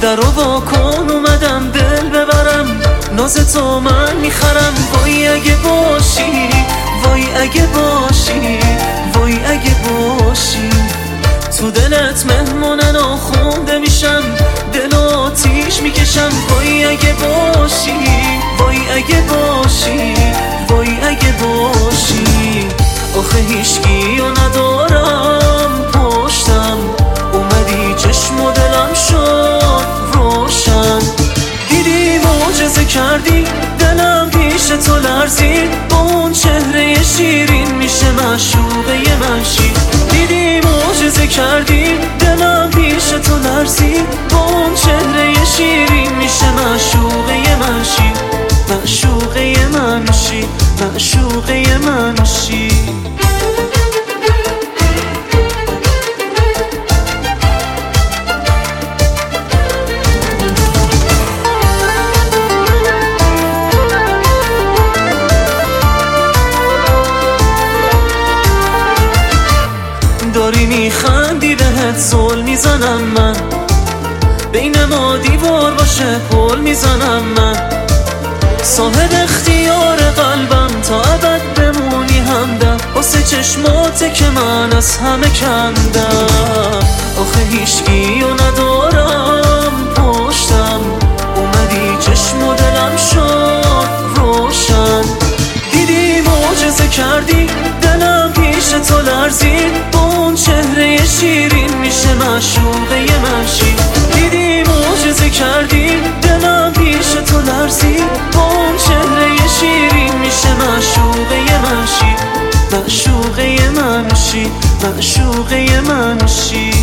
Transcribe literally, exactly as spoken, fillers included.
در رو وا کن اومدم دل ببرم، ناز تو من میخرم. وای اگه باشی، وای اگه باشی، وای اگه باشی. تو دلت مهمون ناخونده میشم، دل آتیش میکشم. وای اگه باشی، وای اگه باشی، وای اگه باشی. آخه هیچکی رو ندارم پشتم، اومدی چشم و دلم شد روشن. دیدی معجزه کردی، دلم پیش تو لرزید. با اون چهره شیرین میشه معشوقه من شی. دیدی معجزه کردی، دلم پیش تو لرزید. با اون چهره شیرین میشه معشوقه من شی. معشوقه من شی، معشوقه من شی. داری میخندی بهت زل میزنم من، بین ما دیوار باشه پل میزنم من. صاحب اختیار قلبم تا ابد بمونی همدم، واسه چشماته که من از همه کندم. آخه هیچکی رو ندارم پشتم، اومدی چشم و دلم شد روشن. دیدی معجزه کردی، دلم پیش تو لرزید. با اون چهره شیرین میشه معشوقه من شی. دیدی معجزه کردی، دلم پیش تو لرزید. با اون چهره شیرین میشه معشوقه من شی. معشوقه من شی، معشوقه من شی.